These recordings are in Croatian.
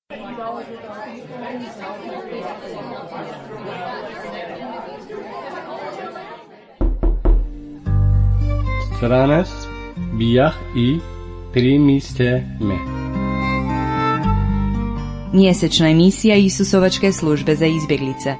Stranac bijah i primiste me. Mjesečna emisija Isusovačke službe za izbjeglice.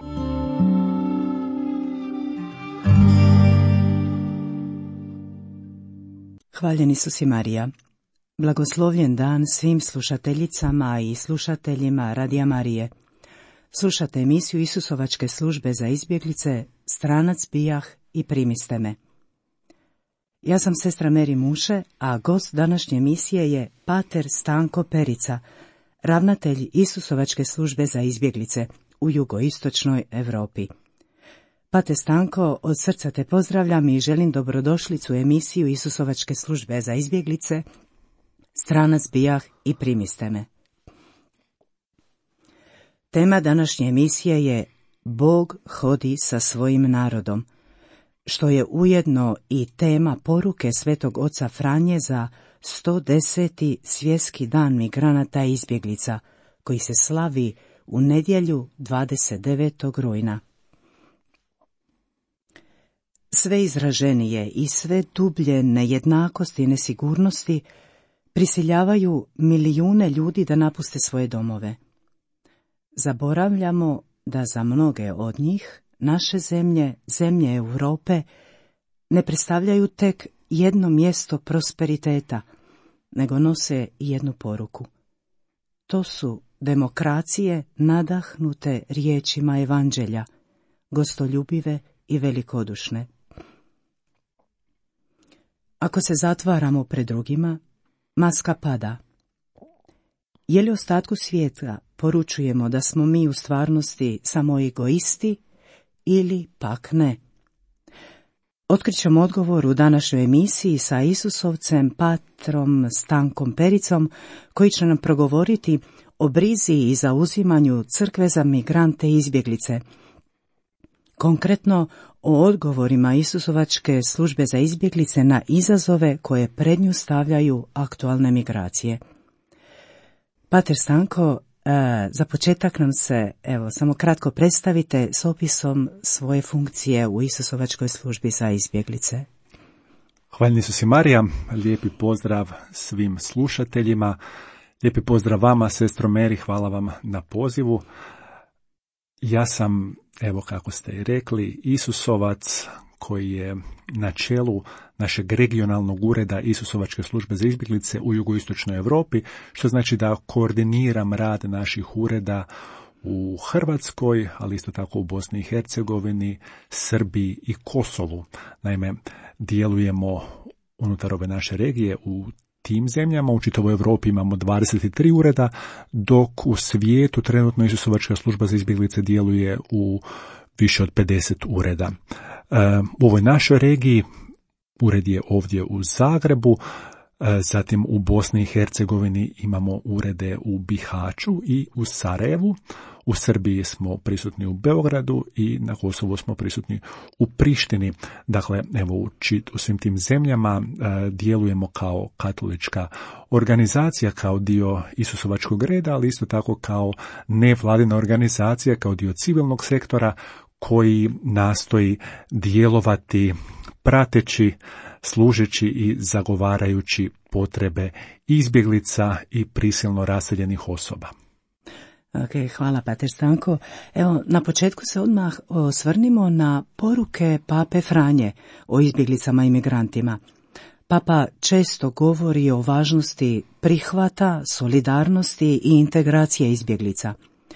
Hvaljen Isus i Marija. Blagoslovljen dan svim slušateljicama i slušateljima Radija Marije. Slušate emisiju Isusovačke službe za izbjeglice, Stranac bijah i primiste me. Ja sam sestra Meri Muše, a gost današnje emisije je pater Stanko Perica, ravnatelj Isusovačke službe za izbjeglice u jugoistočnoj Europi. Pater Stanko, od srca te pozdravljam i želim dobrodošlicu u emisiju Isusovačke službe za izbjeglice, Stranac bijah i primiste me. Tema današnje emisije je Bog hodi sa svojim narodom, što je ujedno i tema poruke Svetog oca Franje za 110. svjetski dan migranata i izbjeglica, koji se slavi u nedjelju 29. rujna. Sve izraženije i sve dublje nejednakosti i nesigurnosti prisiljavaju milijune ljudi da napuste svoje domove. Zaboravljamo da za mnoge od njih naše zemlje, zemlje Europe, ne predstavljaju tek jedno mjesto prosperiteta, nego nose i jednu poruku. To su demokracije nadahnute riječima evanđelja, gostoljubive i velikodušne. Ako se zatvaramo pred drugima, maska pada. Je li ostatku svijeta poručujemo da smo mi u stvarnosti samo egoisti ili pak ne? Otkrićemo odgovor u današnjoj emisiji sa Isusovcem patrom Stankom Pericom, koji će nam progovoriti o brizi i zauzimanju crkve za migrante i izbjeglice. Konkretno o odgovorima Isusovačke službe za izbjeglice na izazove koje pred nju stavljaju aktualne migracije. Pater Stanko, za početak nam se, samo kratko predstavite s opisom svoje funkcije u Isusovačkoj službi za izbjeglice. Hvala Isus i Marija, lijepi pozdrav svim slušateljima, lijepi pozdrav vama, sestro Meri, hvala vam na pozivu. Ja sam, kako ste i rekli, Isusovac koji je na čelu našeg regionalnog ureda Isusovačke službe za izbjeglice u jugoistočnoj Europi, što znači da koordiniram rad naših ureda u Hrvatskoj, ali isto tako u Bosni i Hercegovini, Srbiji i Kosovu. Naime, djelujemo unutar ove naše regije u tim zemljama. U čitavoj Europi imamo 23 ureda, dok u svijetu trenutno Isusovačka služba za izbjeglice djeluje u više od 50 ureda. U ovoj našoj regiji ured je ovdje u Zagrebu, zatim u Bosni i Hercegovini imamo urede u Bihaću i u Sarajevu, u Srbiji smo prisutni u Beogradu i na Kosovu smo prisutni u Prištini. Dakle, u svim tim zemljama djelujemo kao katolička organizacija, kao dio Isusovačkog reda, ali isto tako kao nevladina organizacija, kao dio civilnog sektora koji nastoji djelovati prateći, služeći i zagovarajući potrebe izbjeglica i prisilno raseljenih osoba. Hvala, pater Stanko. Na početku se odmah osvrnimo na poruke pape Franje o izbjeglicama i migrantima. Papa često govori o važnosti prihvata, solidarnosti i integracije izbjeglica.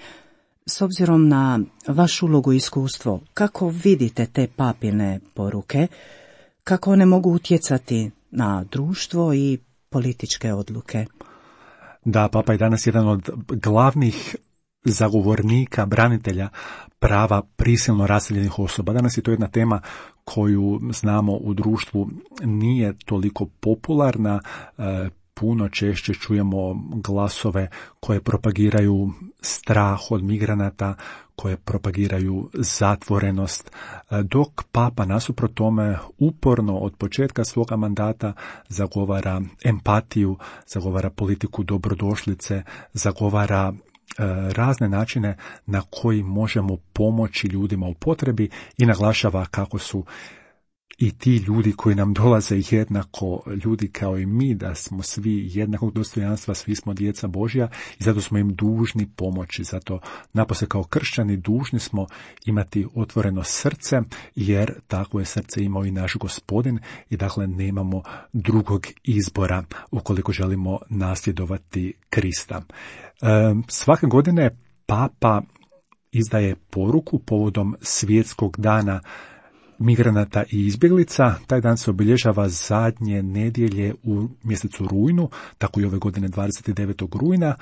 S obzirom na vašu ulogu i iskustvo, kako vidite te papine poruke, kako one mogu utjecati na društvo i političke odluke? Da, Papa je danas jedan od glavnih zagovornika, branitelja prava prisilno raseljenih osoba. Danas je to jedna tema koju znamo u društvu nije toliko popularna. Puno češće čujemo glasove koje propagiraju strah od migranata, koje propagiraju zatvorenost, dok Papa nasuprot tome uporno od početka svoga mandata zagovara empatiju, zagovara politiku dobrodošlice, zagovara razne načine na koji možemo pomoći ljudima u potrebi i naglašava kako su i ti ljudi koji nam dolaze jednako ljudi kao i mi, da smo svi jednakog dostojanstva, svi smo djeca Božja i zato smo im dužni pomoći. Zato napose kao kršćani dužni smo imati otvoreno srce, jer takvo je srce imao i naš Gospodin i dakle nemamo drugog izbora ukoliko želimo nasljedovati Krista. Svake godine Papa izdaje poruku povodom Svjetskog dana migranata i izbjeglica. Taj dan se obilježava zadnje nedjelje u mjesecu rujnu, tako i ove godine 29. rujna.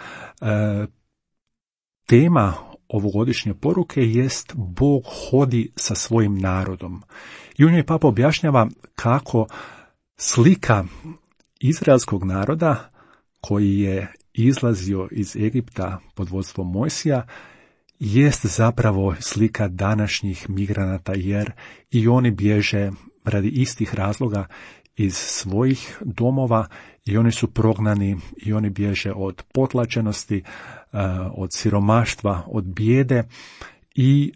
Tema ovogodišnje poruke jest Bog hodi sa svojim narodom. I u njoj Papa objašnjava kako slika izraelskog naroda koji je izlazio iz Egipta pod vodstvom Mojsija jest zapravo slika današnjih migranata, jer i oni bježe radi istih razloga iz svojih domova i oni su prognani i oni bježe od potlačenosti, od siromaštva, od bijede. I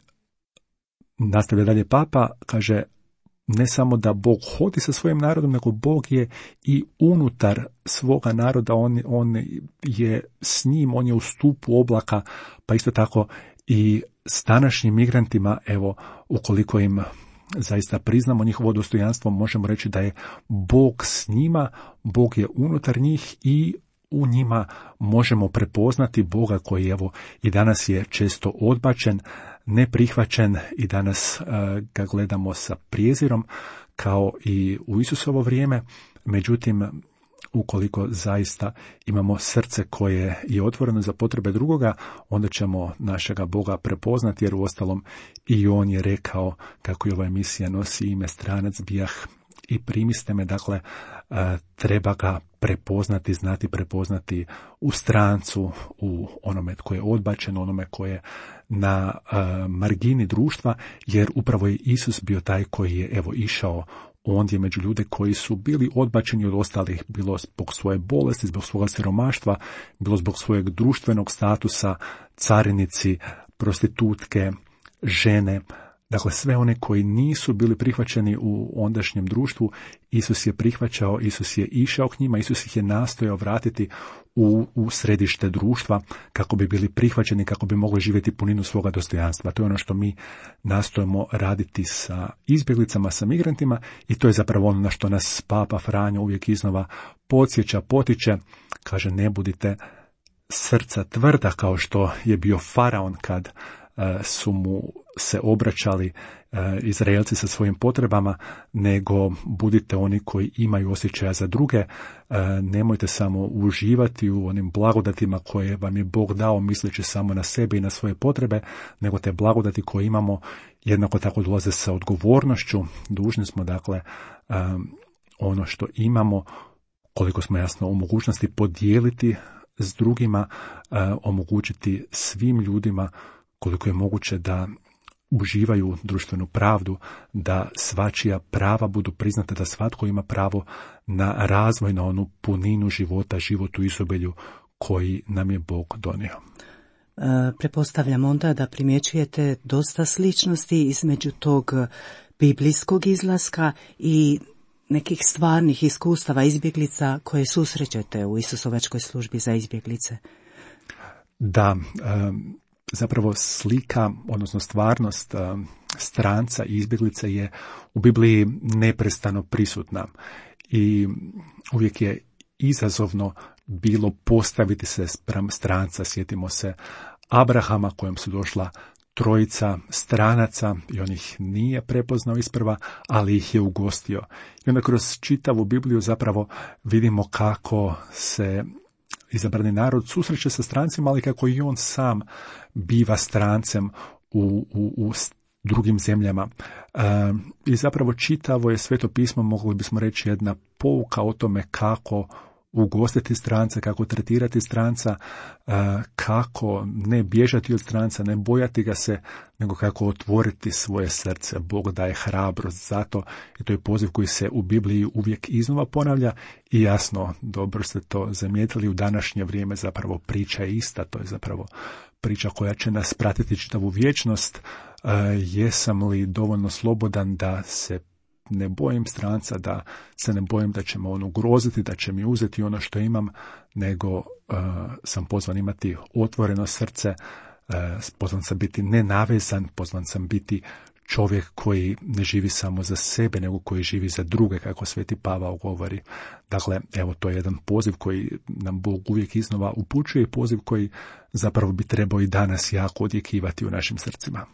nastavlja dalje Papa, kaže, ne samo da Bog hodi sa svojim narodom, nego Bog je i unutar svoga naroda, on je s njim, on je u stupu oblaka, pa isto tako i s današnjim migrantima, evo, ukoliko im zaista priznamo njihovo dostojanstvo, možemo reći da je Bog s njima, Bog je unutar njih i u njima možemo prepoznati Boga koji, evo, i danas je često odbačen, neprihvaćen i danas ga gledamo sa prijezirom kao i u Isusovo vrijeme. Međutim, ukoliko zaista imamo srce koje je otvoreno za potrebe drugoga, onda ćemo našega Boga prepoznati, jer uostalom i on je rekao kako je ova emisija nosi ime Stranac bijah i primiste me. Dakle, treba ga prepoznati, znati prepoznati u strancu, u onome tko je odbačen, onome tko je na margini društva, jer upravo je Isus bio taj koji je, evo, išao ondje među ljude koji su bili odbačeni od ostalih, bilo zbog svoje bolesti, zbog svoga siromaštva, bilo zbog svojeg društvenog statusa, carinici, prostitutke, žene. Dakle, sve one koji nisu bili prihvaćeni u ondašnjem društvu, Isus je prihvaćao, Isus je išao k njima, Isus ih je nastojao vratiti u središte društva kako bi bili prihvaćeni, kako bi mogli živjeti puninu svoga dostojanstva. To je ono što mi nastojimo raditi sa izbjeglicama, sa migrantima, i to je zapravo ono na što nas Papa Franjo uvijek iznova podsjeća, potiče. Kaže, ne budite srca tvrda kao što je bio Faraon kad su mu se obraćali Izraelci sa svojim potrebama, nego budite oni koji imaju osjećaja za druge. Nemojte samo uživati u onim blagodatima koje vam je Bog dao misleći samo na sebe i na svoje potrebe, nego te blagodati koje imamo jednako tako dolaze sa odgovornošću. Dužni smo, dakle, ono što imamo, koliko smo jasno u mogućnosti, podijeliti s drugima, omogućiti svim ljudima koliko je moguće da uživaju društvenu pravdu, da svačija prava budu priznate, da svatko ima pravo na razvoj, na onu puninu života, život u izobilju koji nam je Bog donio. Pretpostavljam onda da primjećujete dosta sličnosti između tog biblijskog izlaska i nekih stvarnih iskustava izbjeglica koje susrećete u Isusovačkoj službi za izbjeglice. Da, zapravo slika, odnosno stvarnost stranca i izbjeglice je u Bibliji neprestano prisutna i uvijek je izazovno bilo postaviti se spram stranca. Sjetimo se Abrahama kojem su došla trojica stranaca i on ih nije prepoznao isprva, ali ih je ugostio. I onda kroz čitavu Bibliju zapravo vidimo kako se izabrani narod susreće sa strancima, ali kako i on sam biva strancem u drugim zemljama. I zapravo čitavo je Sveto pismo, mogli bismo reći, jedna pouka o tome kako ugostiti stranca, kako tretirati stranca, kako ne bježati od stranca, ne bojati ga se, nego kako otvoriti svoje srce. Bog daje hrabrost zato i to je poziv koji se u Bibliji uvijek iznova ponavlja i jasno, dobro ste to zamijetili, u današnje vrijeme zapravo priča je ista, to je zapravo priča koja će nas pratiti čitavu vječnost. Jesam li dovoljno slobodan da se ne bojim stranca, da se ne bojim da će me on ugroziti, da će mi uzeti ono što imam, nego sam pozvan imati otvoreno srce, pozvan sam biti nenavezan, pozvan sam biti čovjek koji ne živi samo za sebe, nego koji živi za druge, kako Sveti Pavao govori. Dakle, evo, to je jedan poziv koji nam Bog uvijek iznova upućuje i poziv koji zapravo bi trebao i danas jako odjekivati u našim srcima.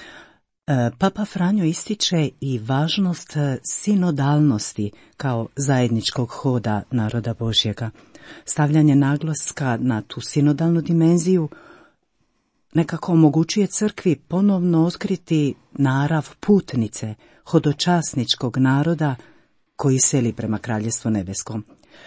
Papa Franjo ističe i važnost sinodalnosti kao zajedničkog hoda naroda Božjega. Stavljanje naglaska na tu sinodalnu dimenziju nekako omogućuje crkvi ponovno otkriti narav putnice, hodočasničkog naroda koji seli prema Kraljevstvu nebeskom.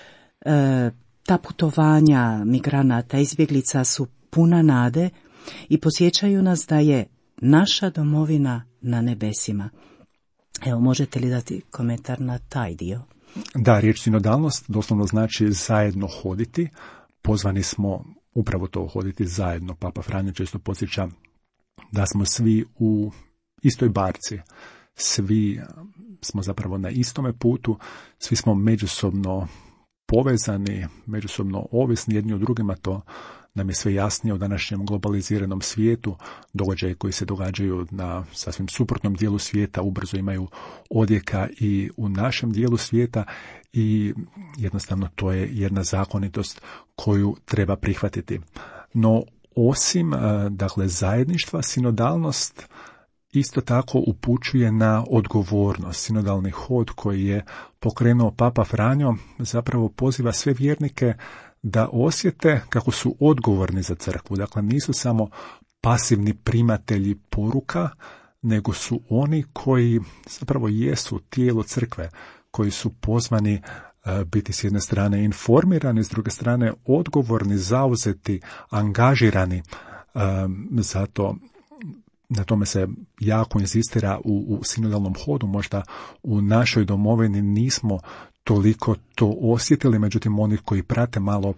Ta putovanja migranata, izbjeglica su puna nade i podsjećaju nas da je naša domovina na nebesima. Evo, možete li dati komentar na taj dio? Da, riječ sinodalnost doslovno znači zajedno hoditi. Pozvani smo upravo to hoditi zajedno. Papa Franjo često podsjeća da smo svi u istoj barci. Svi smo zapravo na istome putu. Svi smo međusobno povezani, međusobno ovisni jedni o drugima. To nam je sve jasnije u današnjem globaliziranom svijetu. Događaje koji se događaju na sasvim suprotnom dijelu svijeta ubrzo imaju odjeka i u našem dijelu svijeta i jednostavno to je jedna zakonitost koju treba prihvatiti. No osim dakle zajedništva, sinodalnost isto tako upućuje na odgovornost. Sinodalni hod koji je pokrenuo Papa Franjo zapravo poziva sve vjernike da osjete kako su odgovorni za crkvu. Dakle, nisu samo pasivni primatelji poruka, nego su oni koji zapravo jesu tijelo crkve, koji su pozvani biti s jedne strane informirani, s druge strane odgovorni, zauzeti, angažirani. Zato na tome se jako inzistira u sinodalnom hodu. Možda u našoj domovini nismo toliko to osjetili, međutim oni koji prate malo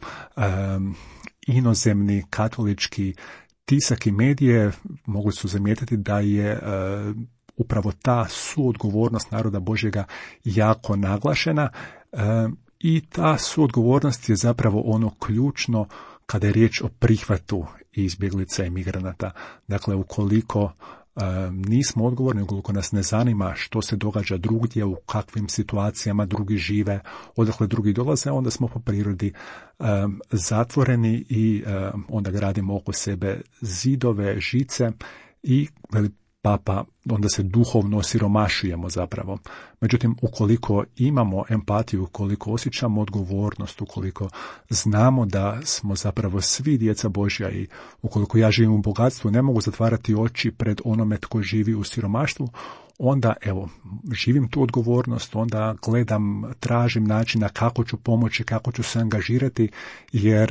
inozemni katolički tisak i medije mogli su zamijetiti da je upravo ta suodgovornost naroda Božjega jako naglašena i ta suodgovornost je zapravo ono ključno kada je riječ o prihvatu izbjeglica i migranata. Dakle, ukoliko nismo odgovorni, ukoliko nas ne zanima što se događa drugdje, u kakvim situacijama drugi žive, odakle drugi dolaze, onda smo po prirodi zatvoreni i onda gradimo oko sebe zidove, žice i Papa, onda se duhovno osiromašujemo zapravo. Međutim, ukoliko imamo empatiju, ukoliko osjećamo odgovornost, ukoliko znamo da smo zapravo svi djeca Božja i ukoliko ja živim u bogatstvu, ne mogu zatvarati oči pred onome tko živi u siromaštvu, onda evo, živim tu odgovornost, onda gledam, tražim načina kako ću pomoći, kako ću se angažirati, jer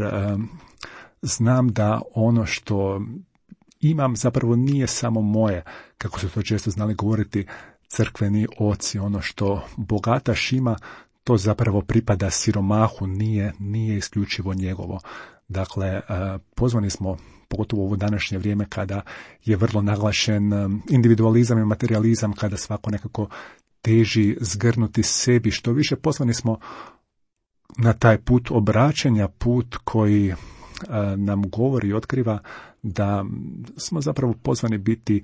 znam da ono što imam zapravo nije samo moje, kako su to često znali govoriti crkveni oci, ono što bogataš ima, to zapravo pripada siromahu, nije isključivo njegovo. Dakle, pozvani smo, pogotovo u ovo današnje vrijeme kada je vrlo naglašen individualizam i materializam, kada svako nekako teži zgrnuti sebi što više, pozvani smo na taj put obraćanja, put koji nam govori i otkriva da smo zapravo pozvani biti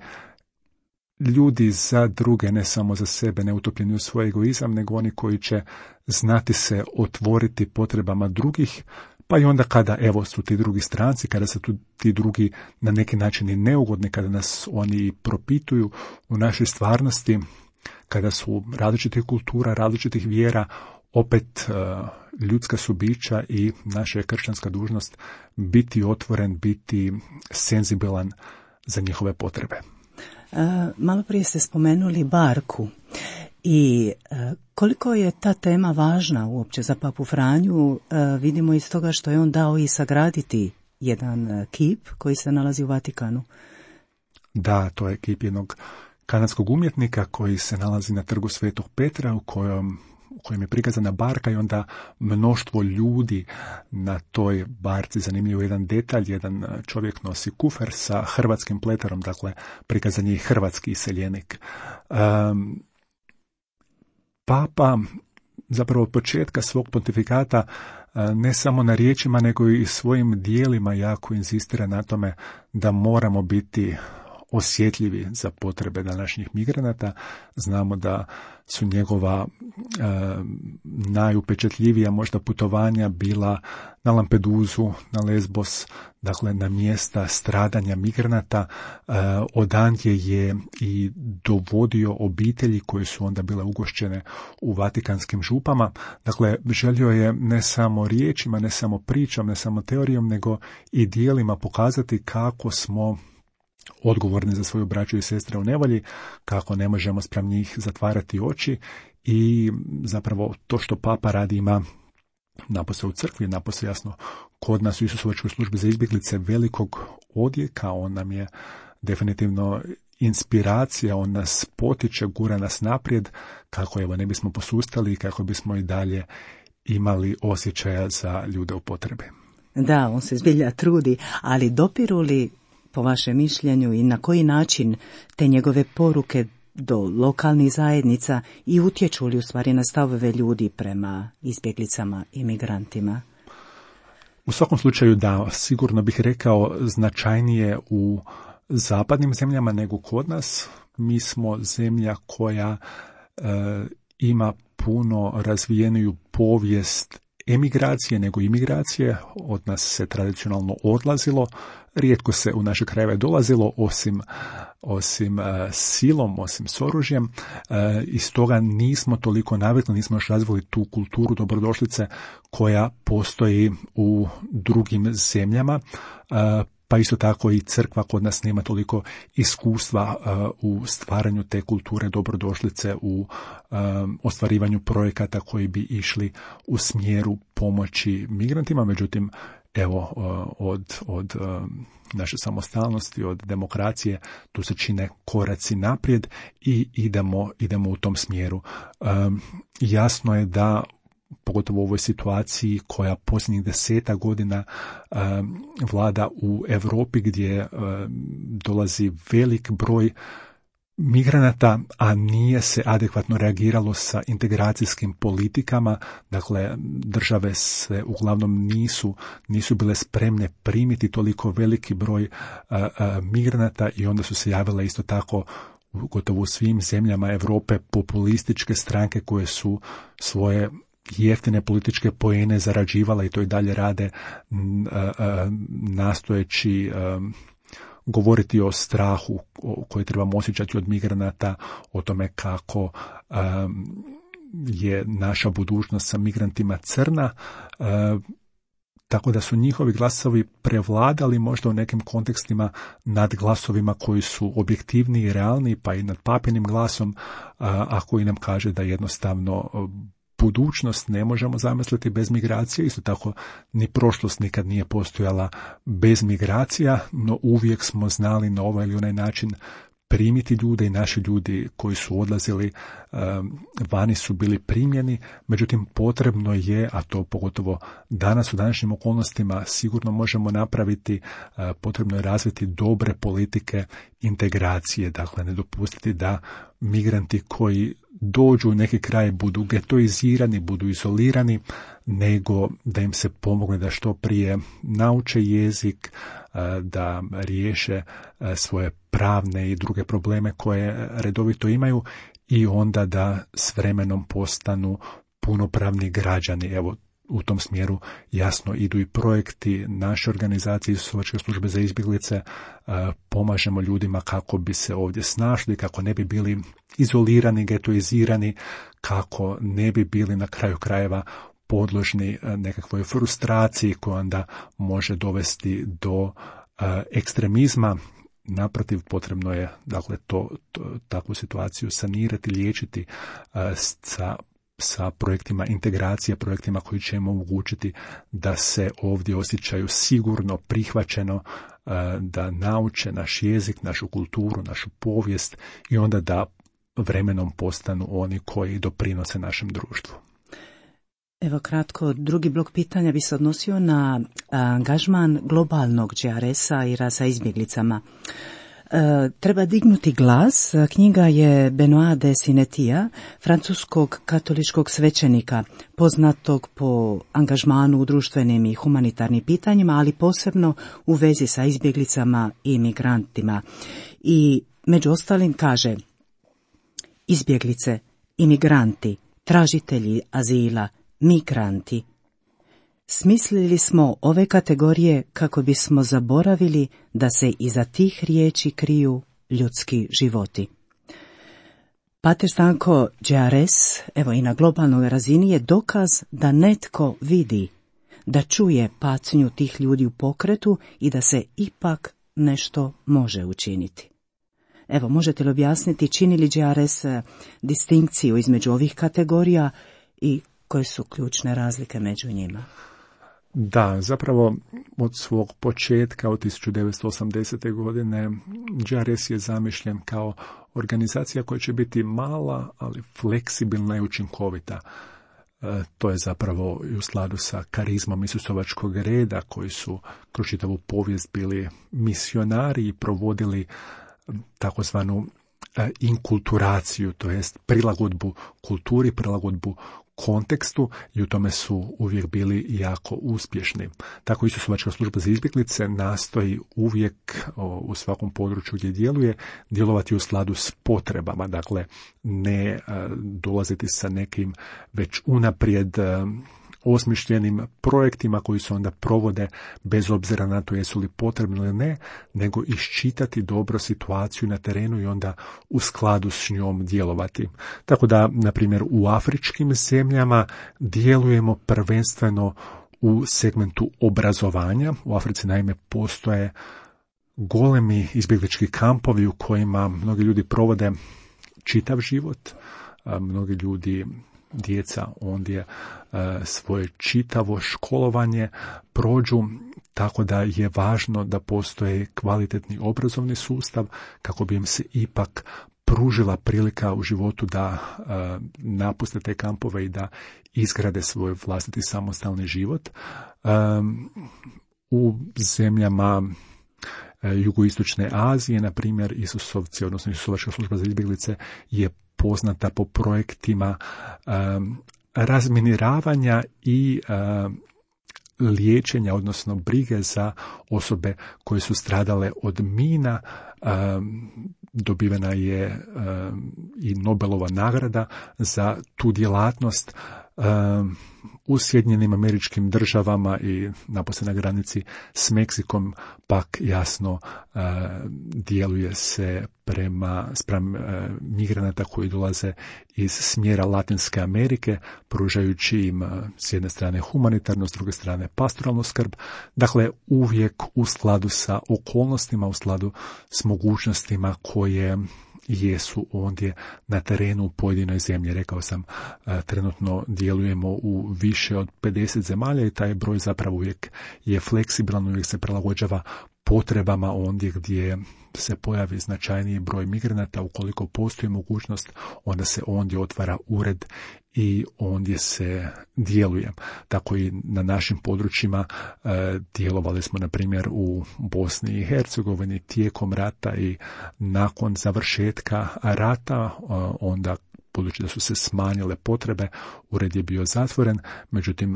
ljudi za druge, ne samo za sebe, ne utopljeni u svoj egoizam, nego oni koji će znati se otvoriti potrebama drugih, pa i onda kada evo su ti drugi stranci, kada su ti drugi na neki način i neugodni, kada nas oni propituju u našoj stvarnosti, kada su različitih kultura, različitih vjera, opet ljudska su bića i naša je kršćanska dužnost biti otvoren, biti senzibilan za njihove potrebe. Malo prije ste spomenuli barku I koliko je ta tema važna uopće za Papu Franju, vidimo iz toga što je on dao i sagraditi jedan kip koji se nalazi u Vatikanu. Da, to je kip jednog kanadskog umjetnika koji se nalazi na trgu Svetog Petra u kojem je prikazana barka i onda mnoštvo ljudi na toj barci. Zanimljiv jedan detalj, jedan čovjek nosi kufer sa hrvatskim pleterom, dakle prikazan je i hrvatski iseljenik. Papa zapravo od početka svog pontifikata ne samo na riječima nego i svojim dijelima jako inzistira na tome da moramo biti osjetljivi za potrebe današnjih migranata. Znamo da su njegova najupečatljivija možda putovanja bila na Lampedusu, na Lesbos, dakle na mjesta stradanja migranata. Odandje je i dovodio obitelji koje su onda bile ugošćene u vatikanskim župama. Dakle, želio je ne samo riječima, ne samo pričom, ne samo teorijom, nego i dijelima pokazati kako smo odgovorni za svoju braću i sestre u nevolji, kako ne možemo spram njih zatvarati oči i zapravo to što Papa radi ima napose u crkvi, napose jasno kod nas u Isusovačkoj službi za izbjeglice velikog odjeka. On nam je definitivno inspiracija, on nas potiče, gura nas naprijed kako evo ne bismo posustali i kako bismo i dalje imali osjećaja za ljude u potrebi. Da, on se zbilja trudi, ali dopiru li po vašem mišljenju i na koji način te njegove poruke do lokalnih zajednica i utječu li u stvari na stavove ljudi prema izbjeglicama i migrantima? U svakom slučaju da, sigurno bih rekao značajnije u zapadnim zemljama nego kod nas. Mi smo zemlja koja ima puno razvijeniju povijest emigracije nego imigracije. Od nas se tradicionalno odlazilo, rijetko se u naše krajeve dolazilo osim silom, osim s oružjem. I stoga nismo toliko navikli, nismo još razvili tu kulturu dobrodošlice koja postoji u drugim zemljama. Pa isto tako i crkva kod nas nema toliko iskustva u stvaranju te kulture dobrodošlice, u ostvarivanju projekata koji bi išli u smjeru pomoći migrantima. Međutim, evo, od naše samostalnosti, od demokracije, tu se čine koraci naprijed i idemo u tom smjeru. Jasno je da pogotovo u ovoj situaciji koja posljednjih 10 godina vlada u Europi gdje dolazi velik broj migranata, a nije se adekvatno reagiralo sa integracijskim politikama. Dakle, države se uglavnom nisu bile spremne primiti toliko veliki broj migranata i onda su se javile isto tako gotovo u svim zemljama Europe populističke stranke koje su svoje jeftine političke poene zarađivala i to i dalje rade, nastojeći govoriti o strahu koji trebamo osjećati od migranata, o tome kako je naša budućnost sa migrantima crna, tako da su njihovi glasovi prevladali možda u nekim kontekstima nad glasovima koji su objektivniji i realniji, pa i nad papinim glasom, a koji nam kaže da jednostavno budućnost ne možemo zamisliti bez migracije. Isto tako ni prošlost nikad nije postojala bez migracija, no uvijek smo znali na ovaj ili onaj način primiti ljude i naši ljudi koji su odlazili vani su bili primljeni. Međutim, potrebno je, a to pogotovo danas u današnjim okolnostima sigurno možemo napraviti, potrebno je razviti dobre politike integracije. Dakle, ne dopustiti da migranti koji dođu u neki kraj budu getoizirani, budu izolirani, nego da im se pomogne da što prije nauče jezik, da riješe svoje pravne i druge probleme koje redovito imaju i onda da s vremenom postanu punopravni građani. Evo, u tom smjeru jasno idu i projekti naše organizacije Isusovačke službe za izbjeglice. Pomažemo ljudima kako bi se ovdje snašli, kako ne bi bili izolirani, getoizirani, kako ne bi bili na kraju krajeva podložni nekakvoj frustraciji koja onda može dovesti do ekstremizma. naprotiv, potrebno je dakle takvu situaciju sanirati, liječiti sa projektima integracije, projektima koji će im omogućiti da se ovdje osjećaju sigurno, prihvaćeno, da nauče naš jezik, našu kulturu, našu povijest i onda da vremenom postanu oni koji doprinose našem društvu. Evo kratko, drugi blok pitanja bi se odnosio na angažman globalnog GRS-a i rada sa izbjeglicama. Treba dignuti glas. Knjiga je Benoît de Sinetija, francuskog katoličkog svećenika, poznatog po angažmanu u društvenim i humanitarnim pitanjima, ali posebno u vezi sa izbjeglicama i migrantima. I među ostalim kaže: izbjeglice, imigranti, tražitelji azila, migranti. Smislili smo ove kategorije kako bismo zaboravili da se iza tih riječi kriju ljudski životi. Pater Stanko, GRS, evo i na globalnoj razini, je dokaz da netko vidi, da čuje patnju tih ljudi u pokretu i da se ipak nešto može učiniti. Evo, možete li objasniti čini li GRS distinkciju između ovih kategorija i koje su ključne razlike među njima? Da, zapravo od svog početka, od 1980. godine, GRS je zamišljen kao organizacija koja će biti mala, ali fleksibilna i učinkovita. To je zapravo i u skladu sa karizmom Isusovačkog reda, koji su kroz čitavu povijest bili misionari i provodili takozvanu inkulturaciju, to jest prilagodbu kulturi, prilagodbu kontekstu, i u tome su uvijek bili jako uspješni. Tako Isusovačka služba za izbjeglice nastoji uvijek u svakom području gdje djeluje djelovati u skladu s potrebama, dakle ne dolaziti sa nekim već unaprijed osmišljenim projektima koji se onda provode bez obzira na to jesu li potrebni ili ne, nego iščitati dobro situaciju na terenu i onda u skladu s njom djelovati. Tako da, na primjer, u afričkim zemljama djelujemo prvenstveno u segmentu obrazovanja. U Africi naime postoje golemi izbjeglički kampovi u kojima mnogi ljudi provode čitav život, mnogi ljudi, djeca ondje svoje čitavo školovanje prođu, tako da je važno da postoje kvalitetni obrazovni sustav kako bi im se ipak pružila prilika u životu da napuste te kampove i da izgrade svoj vlastiti samostalni život. U zemljama jugoistočne Azije, na primjer, Isusovci, odnosno Isusovačka služba za izbjeglice je poznata po projektima razminiravanja i liječenja, odnosno brige za osobe koje su stradale od mina. Dobivena je i Nobelova nagrada za tu djelatnost. U Sjedinjenim Američkim Državama i napose na granici s Meksikom pak jasno djeluje se spram migranata koji dolaze iz smjera Latinske Amerike, pružajući im s jedne strane humanitarno, s druge strane pastoralnu skrb. Dakle, uvijek u skladu sa okolnostima, u skladu s mogućnostima koje jesu ondje na terenu u pojedinoj zemlji. Rekao sam, trenutno djelujemo u više od 50 zemalja i taj broj zapravo uvijek je fleksibilan, uvijek se prilagođava potrebama ondje gdje se pojavi značajniji broj migranata. Ukoliko postoji mogućnost, onda se ondje otvara ured i ondje se djeluje. Tako i na našim područjima djelovali smo, na primjer, u Bosni i Hercegovini tijekom rata i nakon završetka rata, onda budući da su se smanjile potrebe, ured je bio zatvoren, međutim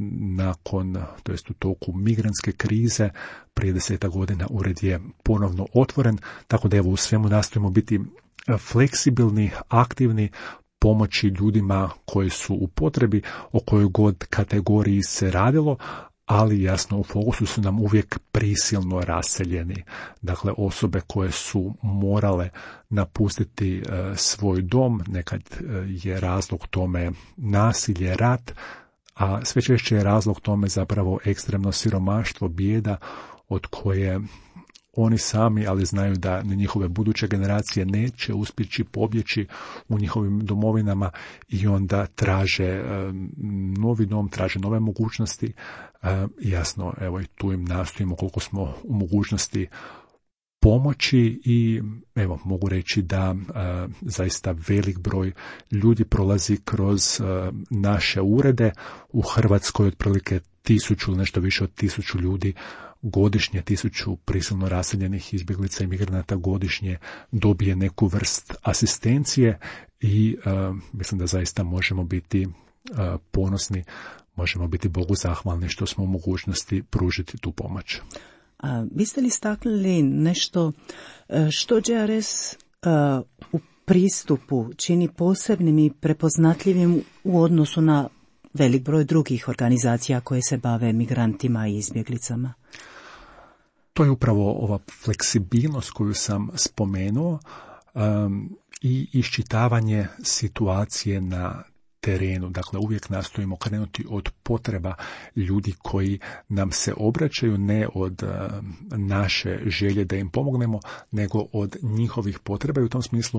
to jest u toku migrantske krize prije 10 godina ured je ponovno otvoren, tako da evo u svemu nastojimo biti fleksibilni, aktivni, pomoći ljudima koji su u potrebi, o kojoj god kategoriji se radilo, ali jasno u fokusu su nam uvijek prisilno raseljeni. Dakle, osobe koje su morale napustiti svoj dom, nekad je razlog tome nasilje, rat, a sve češće je razlog tome zapravo ekstremno siromaštvo, bijeda od koje oni sami, ali znaju da njihove buduće generacije neće uspjeći pobjeći u njihovim domovinama i onda traže novi dom, traže nove mogućnosti. Jasno, evo i tu im nastojimo koliko smo u mogućnosti pomoći i evo mogu reći da zaista velik broj ljudi prolazi kroz naše urede. U Hrvatskoj otprilike 1000, nešto više od 1000 ljudi godišnje, 1000 prisilno raseljenih izbjeglica i migranata godišnje dobije neku vrst asistencije i mislim da zaista možemo biti ponosni, možemo biti Bogu zahvalni što smo u mogućnosti pružiti tu pomoć. A biste li istaknuli nešto što JRS u pristupu čini posebnim i prepoznatljivim u odnosu na velik broj drugih organizacija koje se bave migrantima i izbjeglicama? To je upravo ova fleksibilnost koju sam spomenuo i iščitavanje situacije na terenu. Dakle, uvijek nastojimo krenuti od potreba ljudi koji nam se obraćaju, ne od naše želje da im pomognemo, nego od njihovih potreba i u tom smislu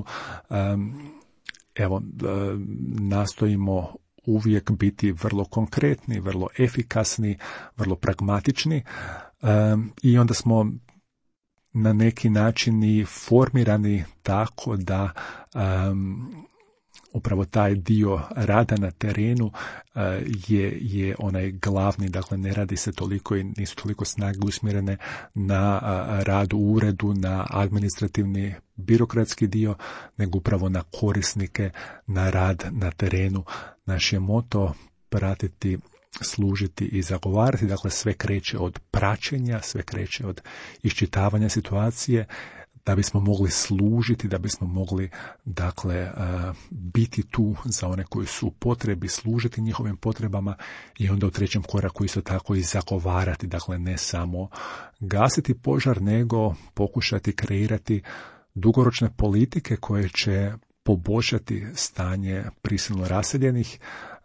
nastojimo uvijek biti vrlo konkretni, vrlo efikasni, vrlo pragmatični i onda smo na neki način i formirani tako da upravo taj dio rada na terenu je onaj glavni, dakle ne radi se toliko i nisu toliko snage usmjerene na rad u uredu, na administrativni birokratski dio, nego upravo na korisnike, na rad na terenu. Naš je moto pratiti, služiti i zagovarati, dakle sve kreće od praćenja, sve kreće od iščitavanja situacije, da bismo mogli služiti, da bismo mogli dakle biti tu za one koji su u potrebi, služiti njihovim potrebama i onda u trećem koraku isto tako i zagovarati, dakle ne samo gasiti požar, nego pokušati kreirati dugoročne politike koje će poboljšati stanje prisilno raseljenih,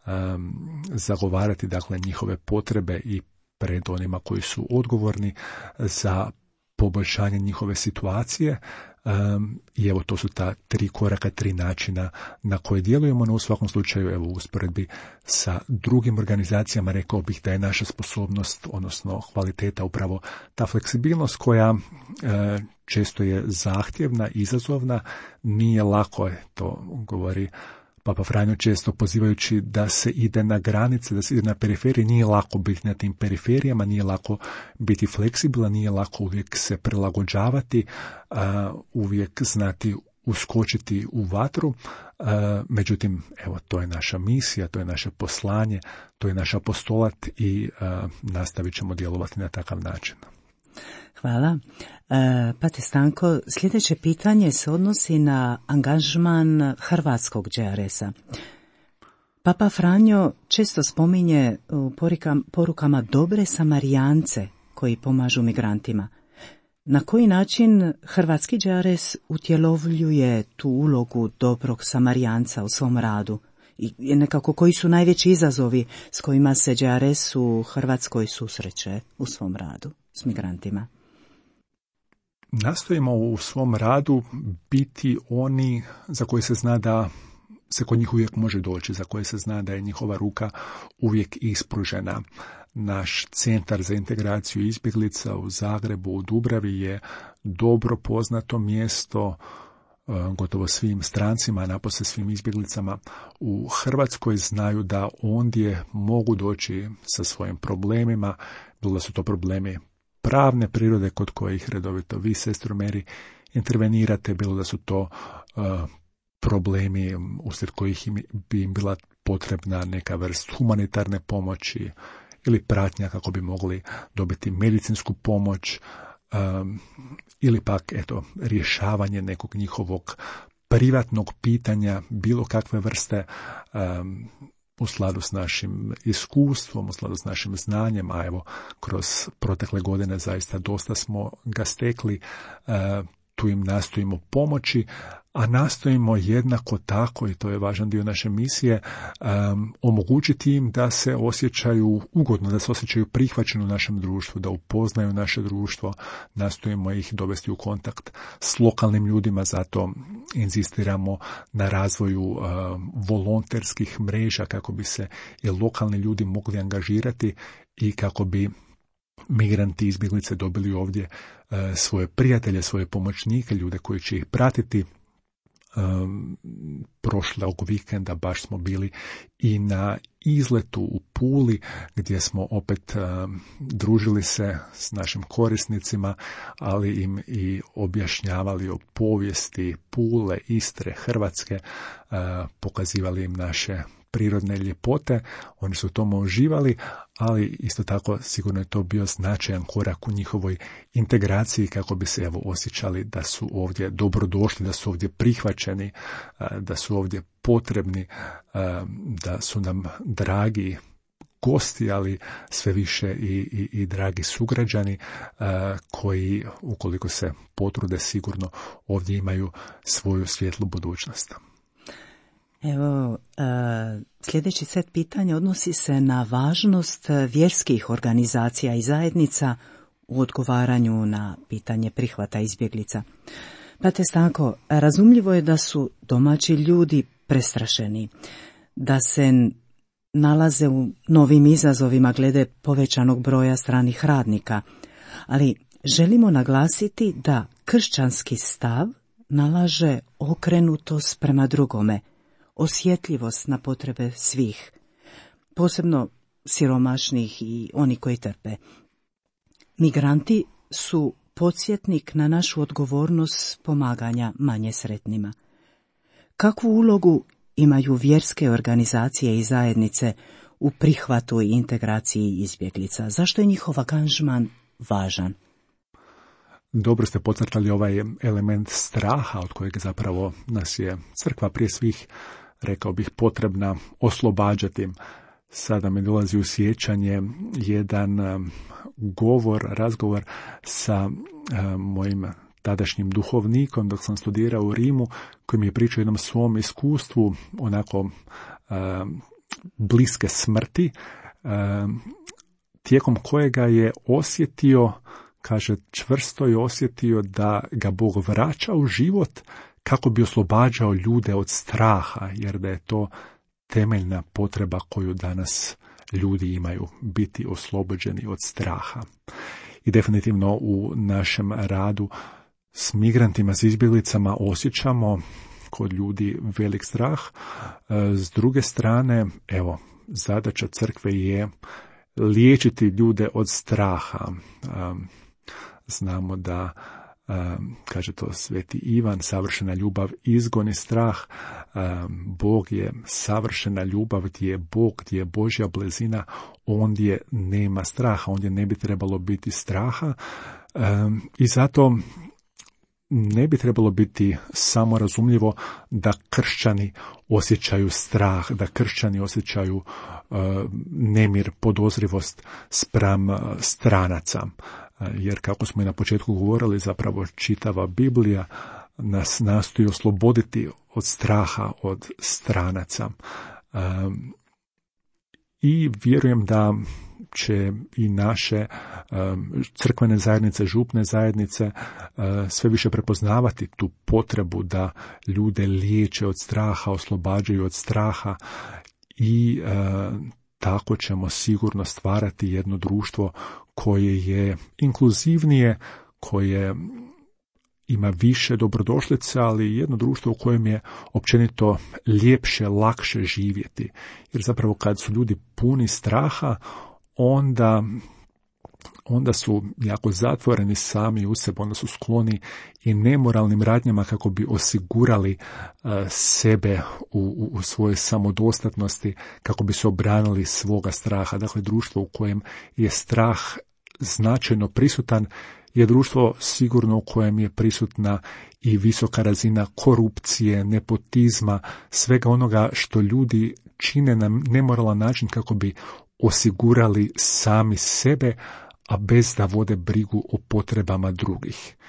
zagovarati dakle njihove potrebe i pred onima koji su odgovorni za poboljšanje njihove situacije i evo to su ta 3 koraka, 3 načina na koje djelujemo, no u svakom slučaju evo u usporedbi sa drugim organizacijama rekao bih da je naša sposobnost, odnosno kvaliteta upravo ta fleksibilnost koja često je zahtjevna, izazovna, nije lako, to govori Papa Franjo često pozivajući da se ide na granice, da se ide na periferije, nije lako biti na tim periferijama, nije lako biti fleksibilan, nije lako uvijek se prilagođavati, uvijek znati uskočiti u vatru, međutim, evo, to je naša misija, to je naše poslanje, to je naš apostolat i nastavit ćemo djelovati na takav način. Hvala. Pater Stanko, sljedeće pitanje se odnosi na angažman hrvatskog JRS-a. Papa Franjo često spominje u porukama dobre Samarijance koji pomažu migrantima. Na koji način hrvatski JRS utjelovljuje tu ulogu dobrog Samarijanca u svom radu? I nekako koji su najveći izazovi s kojima se JRS u Hrvatskoj susreće u svom radu s migrantima? Nastojimo u svom radu biti oni za koje se zna da se kod njih uvijek može doći, za koje se zna da je njihova ruka uvijek ispružena. Naš centar za integraciju izbjeglica u Zagrebu, u Dubravi je dobro poznato mjesto gotovo svim strancima, napose svim izbjeglicama u Hrvatskoj. Znaju da ondje mogu doći sa svojim problemima, bilo da su to problemi pravne prirode kod kojih redovito vi, sestro Meri, intervenirate, bilo da su to problemi uslijed kojih bi im bila potrebna neka vrst humanitarne pomoći ili pratnja kako bi mogli dobiti medicinsku pomoć ili pak rješavanje nekog njihovog privatnog pitanja, bilo kakve vrste, u skladu s našim iskustvom, u skladu s našim znanjem, a evo kroz protekle godine zaista dosta smo ga stekli, tu im nastojimo pomoći, a nastojimo jednako tako, i to je važan dio naše misije, omogućiti im da se osjećaju ugodno, da se osjećaju prihvaćeni u našem društvu, da upoznaju naše društvo, nastojimo ih dovesti u kontakt s lokalnim ljudima, zato inzistiramo na razvoju volonterskih mreža kako bi se i lokalni ljudi mogli angažirati i kako bi migranti, izbjeglice dobili ovdje svoje prijatelje, svoje pomoćnike, ljude koji će ih pratiti. Prošlog vikenda baš smo bili i na izletu u Puli, gdje smo opet družili se s našim korisnicima, ali im i objašnjavali o povijesti Pule, Istre, Hrvatske, pokazivali im naše prirodne ljepote. Oni su u tome uživali, ali isto tako sigurno je to bio značajan korak u njihovoj integraciji kako bi se osjećali da su ovdje dobrodošli, da su ovdje prihvaćeni, da su ovdje potrebni, da su nam dragi gosti, ali sve više i dragi sugrađani koji, ukoliko se potrude, sigurno ovdje imaju svoju svjetlu budućnost. Evo, sljedeći set pitanja odnosi se na važnost vjerskih organizacija i zajednica u odgovaranju na pitanje prihvata izbjeglica. Brate Stanko, razumljivo je da su domaći ljudi prestrašeni, da se nalaze u novim izazovima glede povećanog broja stranih radnika, ali želimo naglasiti da kršćanski stav nalaže okrenutost prema drugome, osjetljivost na potrebe svih, posebno siromašnih i oni koji trpe. Migranti su podsjetnik na našu odgovornost pomaganja manje sretnima. Kakvu ulogu imaju vjerske organizacije i zajednice u prihvatu i integraciji izbjeglica? Zašto je njihov angažman važan? Dobro ste podcrtali ovaj element straha od kojeg zapravo nas je crkva prije svih, rekao bih, potrebna oslobađati. Sada mi dolazi u sjećanje jedan razgovor sa mojim tadašnjim duhovnikom dok sam studirao u Rimu, koji mi je pričao o jednom svom iskustvu onako bliske smrti, tijekom kojega je osjetio, kaže, čvrsto je osjetio da ga Bog vraća u život kako bi oslobađao ljude od straha, jer da je to temeljna potreba koju danas ljudi imaju, biti oslobođeni od straha. I definitivno u našem radu s migrantima, s izbjeglicama osjećamo kod ljudi velik strah. S druge strane, evo, zadaća crkve je liječiti ljude od straha. Znamo da, kaže to Sveti Ivan, savršena ljubav izgoni strah. Bog je savršena ljubav, gdje je Bog, gdje je Božja blizina, ondje nema straha, ondje ne bi trebalo biti straha. I zato ne bi trebalo biti samo razumljivo da kršćani osjećaju strah, da kršćani osjećaju nemir, podozrivost spram stranaca. Jer kako smo i na početku govorili, zapravo čitava Biblija nas nastoji osloboditi od straha, od stranaca. I vjerujem da će i naše crkvene zajednice, župne zajednice sve više prepoznavati tu potrebu da ljude liječe od straha, oslobađaju od straha i tako ćemo sigurno stvarati jedno društvo koje je inkluzivnije, koje ima više dobrodošlice, ali jedno društvo u kojem je općenito ljepše, lakše živjeti. Jer zapravo kad su ljudi puni straha, onda su jako zatvoreni sami u sebe, onda su skloni i nemoralnim radnjama kako bi osigurali sebe u svojoj samodostatnosti, kako bi se obranili svoga straha. Dakle, društvo u kojem je strah značajno prisutan je društvo sigurno u kojem je prisutna i visoka razina korupcije, nepotizma, svega onoga što ljudi čine na nemoralan način kako bi osigurali sami sebe, a bez da vode brigu o potrebama drugih.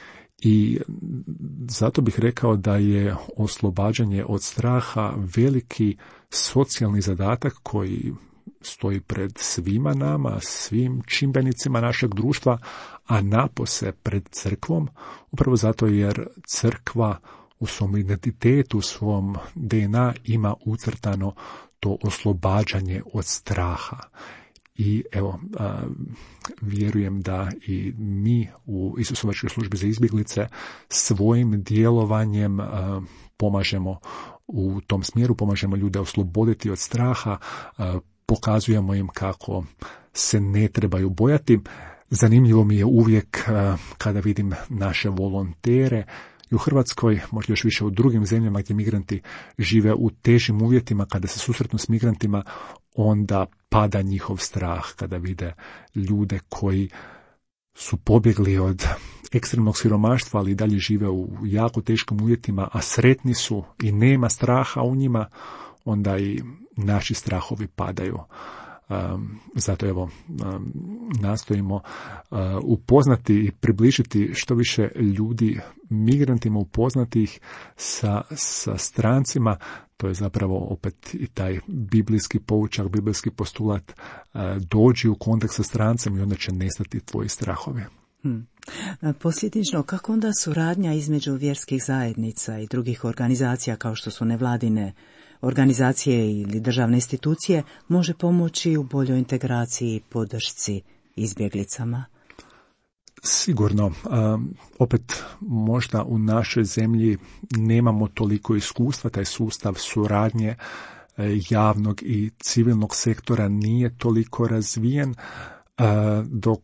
I zato bih rekao da je oslobađanje od straha veliki socijalni zadatak koji stoji pred svima nama, svim čimbenicima našeg društva, a napose pred crkvom, upravo zato jer crkva u svom identitetu, u svom DNA ima ucrtano to oslobađanje od straha. I evo, vjerujem da i mi u Isusovačkoj službi za izbjeglice svojim djelovanjem pomažemo u tom smjeru, pomažemo ljude osloboditi od straha, pokazujemo im kako se ne trebaju bojati. Zanimljivo mi je uvijek kada vidim naše volontere i u Hrvatskoj, možda još više u drugim zemljama gdje migranti žive u težim uvjetima, kada se susretnu s migrantima, onda pada njihov strah kada vide ljude koji su pobjegli od ekstremnog siromaštva, ali i dalje žive u jako teškim uvjetima, a sretni su i nema straha u njima, onda i naši strahovi padaju. Zato evo nastojimo upoznati i približiti što više ljudi migrantima, upoznati ih sa strancima. To je zapravo opet i taj biblijski poučak, biblijski postulat, dođi u kontakt sa strancem i onda će nestati tvoji strahovi. Posljedično, kako onda suradnja između vjerskih zajednica i drugih organizacija kao što su nevladine organizacije ili državne institucije može pomoći u boljoj integraciji i podršci izbjeglicama? Sigurno. Opet možda u našoj zemlji nemamo toliko iskustva, taj sustav suradnje javnog i civilnog sektora nije toliko razvijen, dok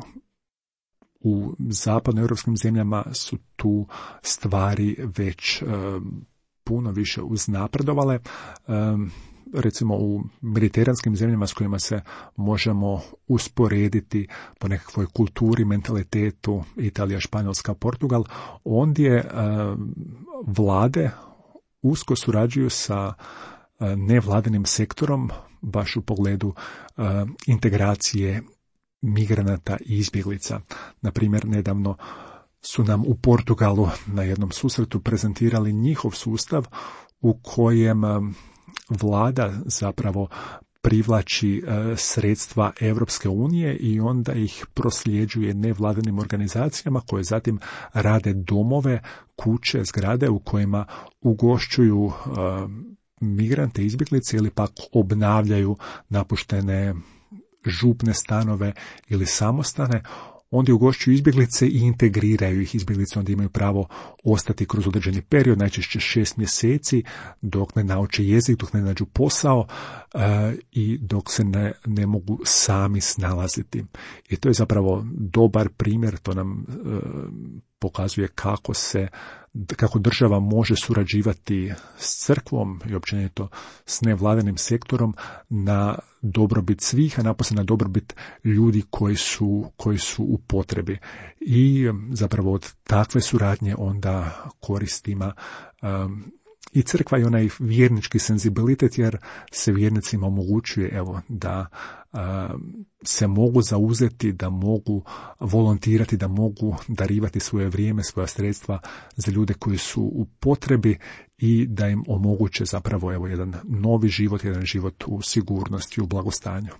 u zapadnoeuropskim zemljama su tu stvari već puno više uznapredovale. Recimo u mediteranskim zemljama s kojima se možemo usporediti po nekakvoj kulturi, mentalitetu, Italija, Španjolska, Portugal, ondje vlade usko surađuju sa nevladinim sektorom baš u pogledu integracije migranata i izbjeglica. Na primjer, nedavno su nam u Portugalu na jednom susretu prezentirali njihov sustav u kojem vlada zapravo privlači sredstva Europske unije i onda ih prosljeđuje nevladinim organizacijama koje zatim rade domove, kuće, zgrade u kojima ugošćuju migrante, izbjeglice ili pak obnavljaju napuštene župne stanove ili samostane. Onda ugošćuju izbjeglice i integriraju ih. Izbjeglice onda imaju pravo ostati kroz određeni period, najčešće 6 mjeseci, dok ne nauče jezik, dok ne nađu posao i dok se ne mogu sami snalaziti. I to je zapravo dobar primjer, to nam pokazuje kako država može surađivati s crkvom i općenito s nevladinim sektorom na dobrobit svih, a napose na dobrobit ljudi koji su u potrebi. I zapravo od takve suradnje onda koristima i crkva i onaj vjernički senzibilitet, jer se vjernicima omogućuje da se mogu zauzeti, da mogu volontirati, da mogu darivati svoje vrijeme, svoja sredstva za ljude koji su u potrebi i da im omoguće zapravo jedan novi život, jedan život u sigurnosti, u blagostanju.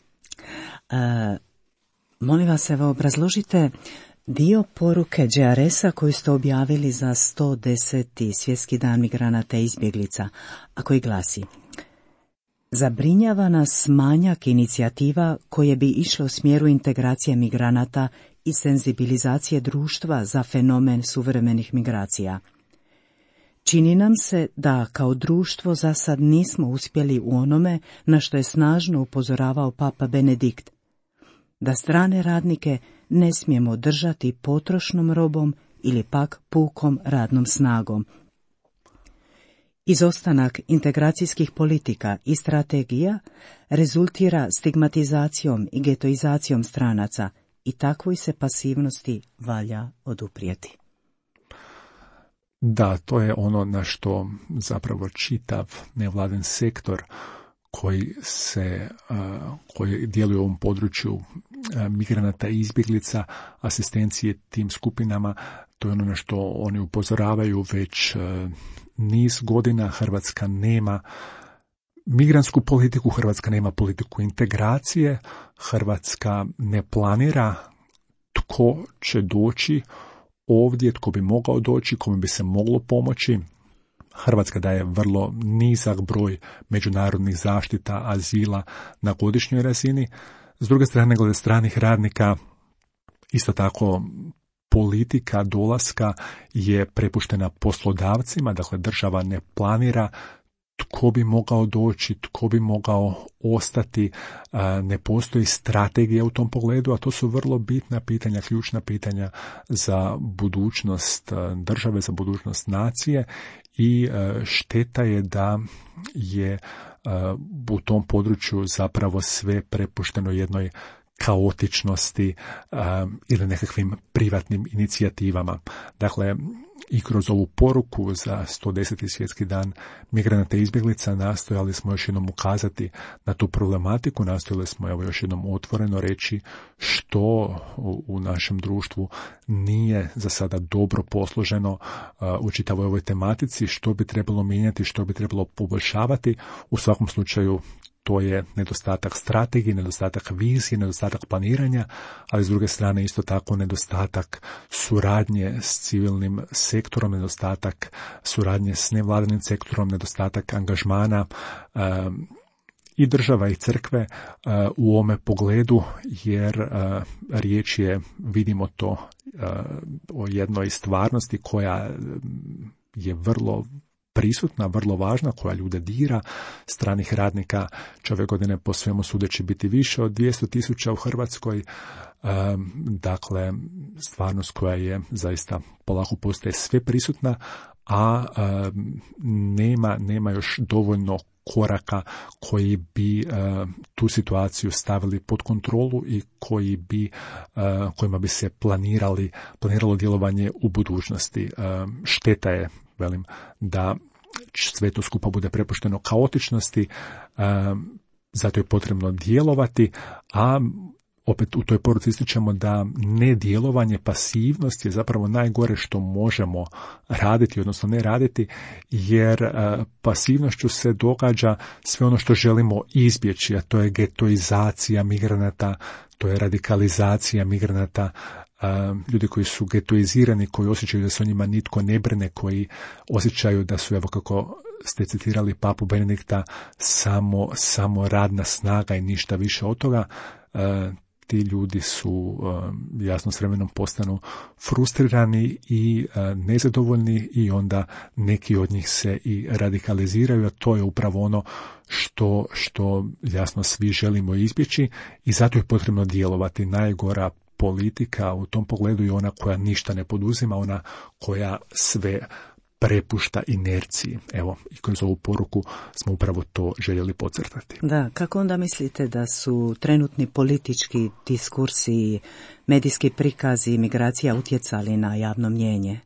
Molim vas, obrazložite dio poruke GRS-a koju ste objavili za 110. svjetski dan migranata i izbjeglica, a koji glasi: zabrinjava nas manjak inicijativa koje bi išle u smjeru integracije migranata i senzibilizacije društva za fenomen suvremenih migracija. Čini nam se da kao društvo za sad nismo uspjeli u onome na što je snažno upozoravao Papa Benedikt, da strane radnike ne smijemo držati potrošnom robom ili pak pukom radnom snagom. Izostanak integracijskih politika i strategija rezultira stigmatizacijom i getoizacijom stranaca i takvoj se pasivnosti valja oduprijeti. Da, to je ono na što zapravo čitav nevladin sektor koji djeluje u ovom području migranata i izbjeglica, asistencije tim skupinama To je ono na što oni upozoravaju već niz godina. Hrvatska nema migrantsku politiku, Hrvatska nema politiku integracije, Hrvatska ne planira tko će doći ovdje, tko bi mogao doći, kome bi se moglo pomoći. Hrvatska daje vrlo nizak broj međunarodnih zaštita, azila na godišnjoj razini. S druge strane, glede stranih radnika, isto tako politika dolaska je prepuštena poslodavcima, dakle država ne planira tko bi mogao doći, tko bi mogao ostati, ne postoji strategija u tom pogledu, a to su vrlo bitna pitanja, ključna pitanja za budućnost države, za budućnost nacije i šteta je da je u tom području zapravo sve prepušteno jednoj kaotičnosti ili nekakvim privatnim inicijativama. Dakle, i kroz ovu poruku za 110. svjetski dan migranata i izbjeglica nastojali smo još jednom ukazati na tu problematiku, nastojali smo još jednom otvoreno reći što u našem društvu nije za sada dobro posloženo u čitavoj ovoj tematici, što bi trebalo mijenjati, što bi trebalo poboljšavati. U svakom slučaju to je nedostatak strategije, nedostatak vizije, nedostatak planiranja, ali s druge strane isto tako nedostatak suradnje s civilnim sektorom, nedostatak suradnje s nevladinim sektorom, nedostatak angažmana i država i crkve u ovome pogledu, jer riječ je, vidimo to, o jednoj stvarnosti koja je vrlo prisutna, vrlo važna, koja ljude dira. Stranih radnika će ove godine po svemu sudeći biti više od 200.000 u Hrvatskoj. Dakle, stvarnost koja je zaista polako postaje sve prisutna, a nema još dovoljno koraka koji bi tu situaciju stavili pod kontrolu i kojima bi se planiralo djelovanje u budućnosti. Šteta je, da sve to skupa bude prepušteno kaotičnosti, zato je potrebno djelovati, a opet u toj poruci ističemo da nedjelovanje, pasivnost je zapravo najgore što možemo raditi, odnosno ne raditi, jer pasivnošću se događa sve ono što želimo izbjeći, a to je getoizacija migranata, to je radikalizacija migranata, ljudi koji su getoizirani, koji osjećaju da se o njima nitko ne brine, koji osjećaju da su, evo kako ste citirali Papu Benedikta, samo radna snaga i ništa više od toga. Ti ljudi su jasno s vremenom postanu frustrirani i nezadovoljni i onda neki od njih se i radikaliziraju, a to je upravo ono što jasno svi želimo izbjeći i zato je potrebno djelovati. Najgora politika u tom pogledu je ona koja ništa ne poduzima, ona koja sve prepušta inerciji. Evo, i kroz ovu poruku smo upravo to željeli podcrtati. Da, kako onda mislite da su trenutni politički diskursi i medijski prikazi migracija utjecali na javno mnijenje?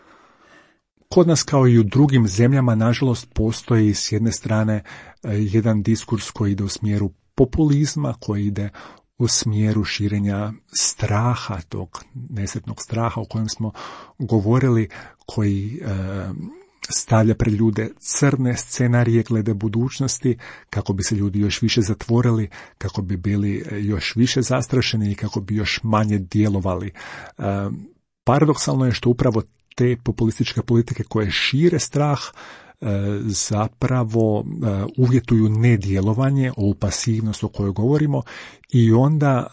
Kod nas, kao i u drugim zemljama, nažalost, postoji s jedne strane jedan diskurs koji ide u smjeru populizma, koji ide u smjeru širenja straha, tog nesretnog straha o kojem smo govorili, koji stavlja pred ljude crne scenarije glede budućnosti, kako bi se ljudi još više zatvorili, kako bi bili još više zastrašeni i kako bi još manje djelovali. Paradoksalno je što upravo te populističke politike koje šire strah zapravo uvjetuju nedjelovanje, ovu pasivnost o kojoj govorimo, i onda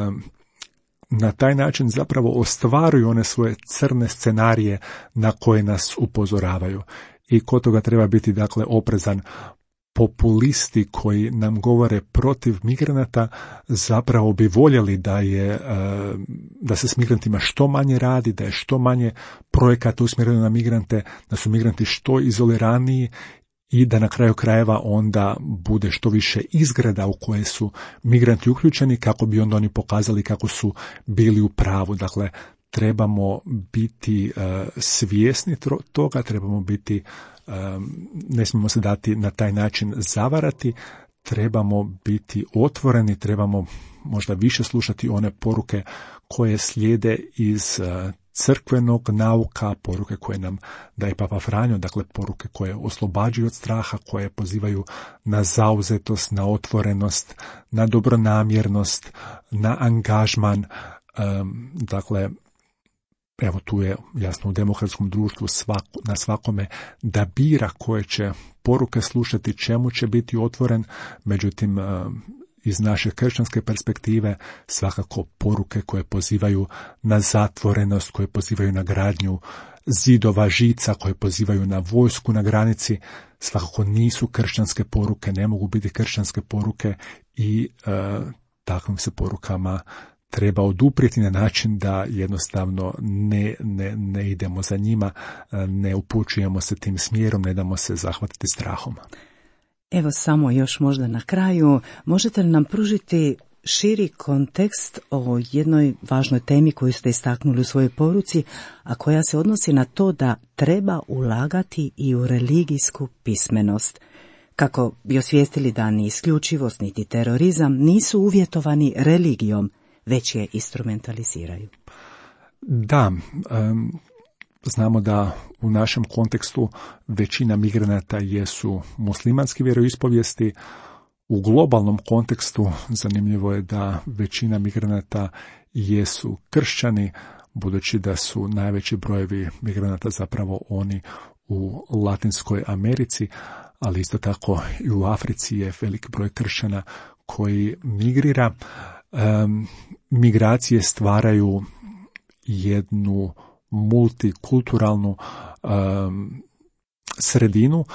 na taj način zapravo ostvaruju one svoje crne scenarije na koje nas upozoravaju. I kod toga treba biti, dakle, oprezan. Populisti koji nam govore protiv migranata zapravo bi voljeli da se s migrantima što manje radi, da je što manje projekata usmjereno na migrante, da su migranti što izoliraniji i da na kraju krajeva onda bude što više izgreda u koje su migranti uključeni, kako bi onda oni pokazali kako su bili u pravu. Dakle, trebamo biti svjesni toga, trebamo biti, ne smijemo se dati na taj način zavarati, trebamo biti otvoreni, trebamo možda više slušati one poruke koje slijede iz crkvenog nauka, poruke koje nam daje Papa Franjo, dakle poruke koje oslobađaju od straha, koje pozivaju na zauzetost, na otvorenost, na dobronamjernost, na angažman. Dakle, evo tu je jasno u demokratskom društvu na svakome da bira koje će poruke slušati, čemu će biti otvoren, međutim iz naše kršćanske perspektive svakako poruke koje pozivaju na zatvorenost, koje pozivaju na gradnju zidova, žica, koje pozivaju na vojsku na granici, svakako nisu kršćanske poruke, ne mogu biti kršćanske poruke i takvim se porukama treba oduprijeti na način da jednostavno ne idemo za njima, ne upućujemo se tim smjerom, ne damo se zahvatiti strahom. Evo samo još možda na kraju, možete li nam pružiti širi kontekst o jednoj važnoj temi koju ste istaknuli u svojoj poruci, a koja se odnosi na to da treba ulagati i u religijsku pismenost, kako bi osvijestili da ni isključivost niti terorizam nisu uvjetovani religijom, već je instrumentaliziraju. Da, znamo da u našem kontekstu većina migranata jesu muslimanski vjeroispovijesti. U globalnom kontekstu zanimljivo je da većina migranata jesu kršćani, budući da su najveći brojevi migranata zapravo oni u Latinskoj Americi, ali isto tako i u Africi je velik broj kršćana koji migrira. Migracije stvaraju jednu multikulturalnu sredinu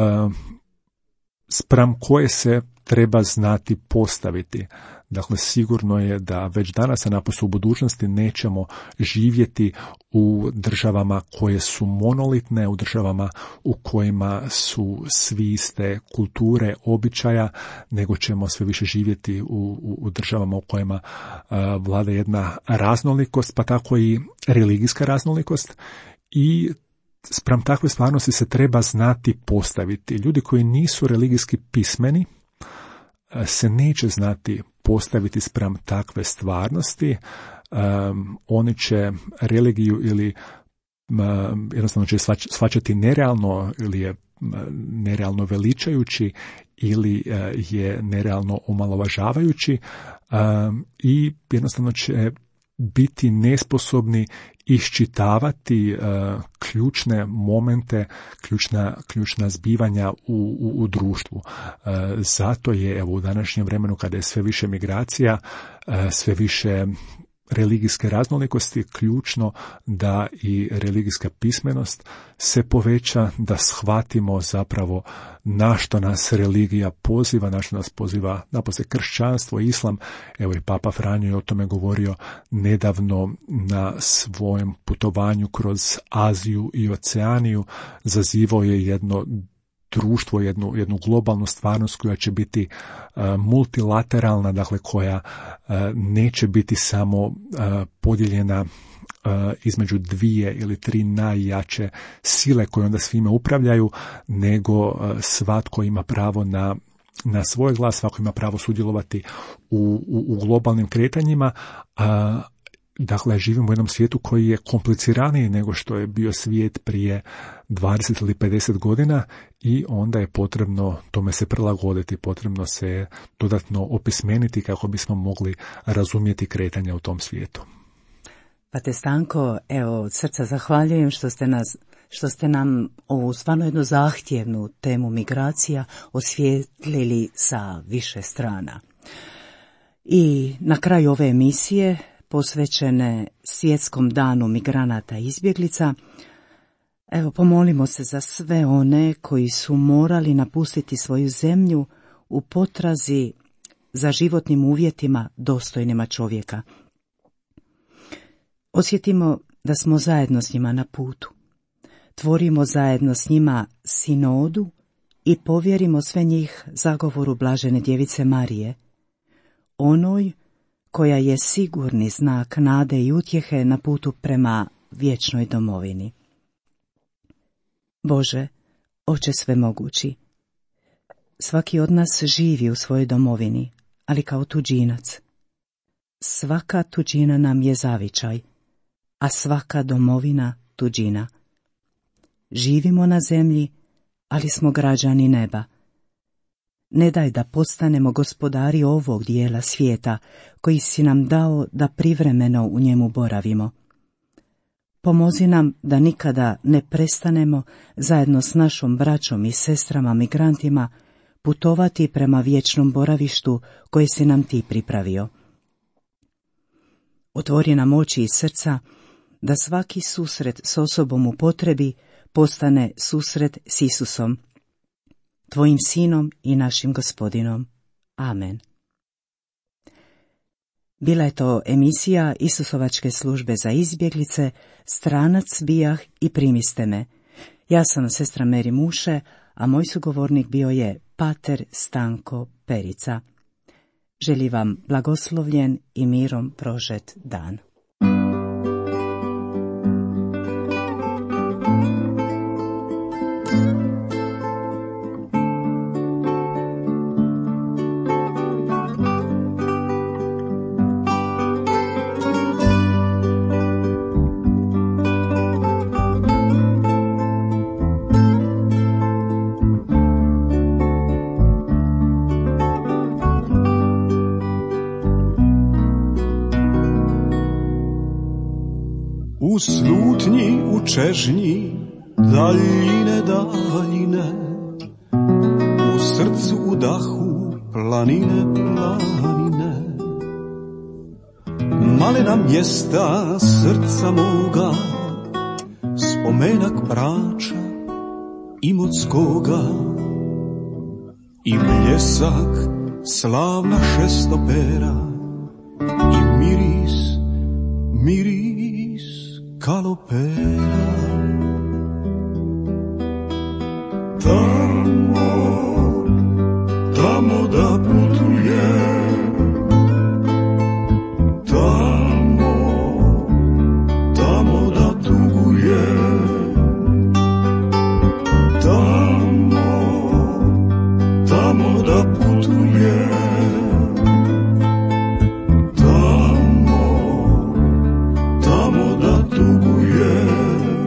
spram koje se treba znati postaviti. Dakle, sigurno je da već danas, a naprosto u budućnosti nećemo živjeti u državama koje su monolitne, u državama u kojima su svi iste kulture, običaja, nego ćemo sve više živjeti u državama u kojima vlada jedna raznolikost, pa tako i religijska raznolikost. I spram takve stvarnosti se treba znati postaviti. Ljudi koji nisu religijski pismeni se neće znati postaviti spram takve stvarnosti. Oni će religiju ili jednostavno će shvaćati nerealno ili je nerealno veličajući ili je nerealno omalovažavajući i jednostavno će biti nesposobni iščitavati ključne momente, ključna zbivanja u društvu. Zato je evo u današnjem vremenu kada je sve više migracija, sve više religijske raznolikosti, ključno da i religijska pismenost se poveća, da shvatimo zapravo na što nas religija poziva, na što nas poziva napose kršćanstvo, islam. Evo i Papa Franjo je o tome govorio nedavno na svojem putovanju kroz Aziju i Oceaniju. Zazivao je jedno društvo, jednu globalnu stvarnost koja će biti multilateralna, dakle koja neće biti samo podijeljena između 2 ili 3 najjače sile koje onda svime upravljaju, nego svatko ima pravo na svoj glas, svatko ima pravo sudjelovati u globalnim kretanjima. Dakle, živimo u jednom svijetu koji je kompliciraniji nego što je bio svijet prije 20 ili 50 godina i onda je potrebno tome se prilagoditi, potrebno se dodatno opismeniti kako bismo mogli razumjeti kretanja u tom svijetu. Pate Stanko, evo od srca zahvaljujem što ste nam ovu stvarno jednu zahtjevnu temu migracija osvijetlili sa više strana. I na kraju ove emisije posvećene Svjetskom danu migranata i izbjeglica, evo pomolimo se za sve one koji su morali napustiti svoju zemlju u potrazi za životnim uvjetima dostojnima čovjeka. Osjetimo da smo zajedno s njima na putu. Tvorimo zajedno s njima sinodu i povjerimo sve njih zagovoru Blažene Djevice Marije, onoj koja je sigurni znak nade i utjehe na putu prema vječnoj domovini. Bože, Oče svemogući, svaki od nas živi u svojoj domovini, ali kao tuđinac. Svaka tuđina nam je zavičaj, a svaka domovina tuđina. Živimo na zemlji, ali smo građani neba. Ne daj da postanemo gospodari ovog dijela svijeta, koji si nam dao da privremeno u njemu boravimo. Pomozi nam da nikada ne prestanemo zajedno s našom braćom i sestrama migrantima putovati prema vječnom boravištu koje si nam ti pripravio. Otvori nam oči i srca da svaki susret s osobom u potrebi postane susret s Isusom, tvojim sinom i našim gospodinom. Amen. Bila je to emisija Isusovačke službe za izbjeglice, stranac bijah i primiste me. Ja sam sestra Meri Muše, a moj sugovornik bio je pater Stanko Perica. Želim vam blagoslovljen i mirom prožet dan. U slutnji, u čežnji, daljine, daljine, u srcu, u dahu, planine, planine. Malena mjesta srca moga, spomenak Brača, Imotskoga i bljesak slavna šestopera i miris kalopera. Tamo da putujem, tamo da tugujem, tamo da putujem, tamo da tugujem.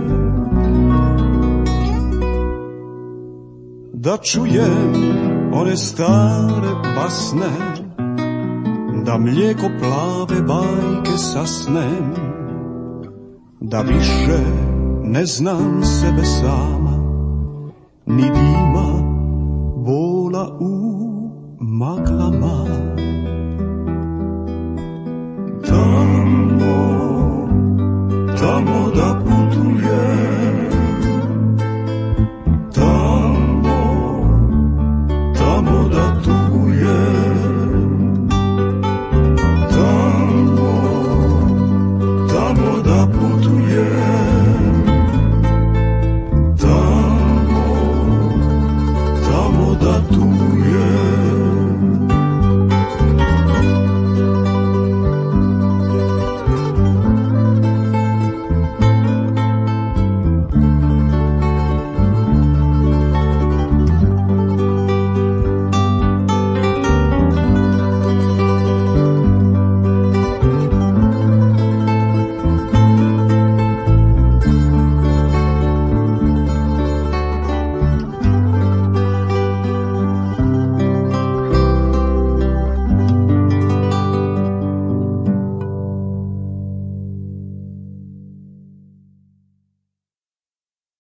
Da čujem one stare basne, da mlijeko plave bajke sasnem, da više ne znam sebe sama, ni dima bola u maglama. Tamo da putujem,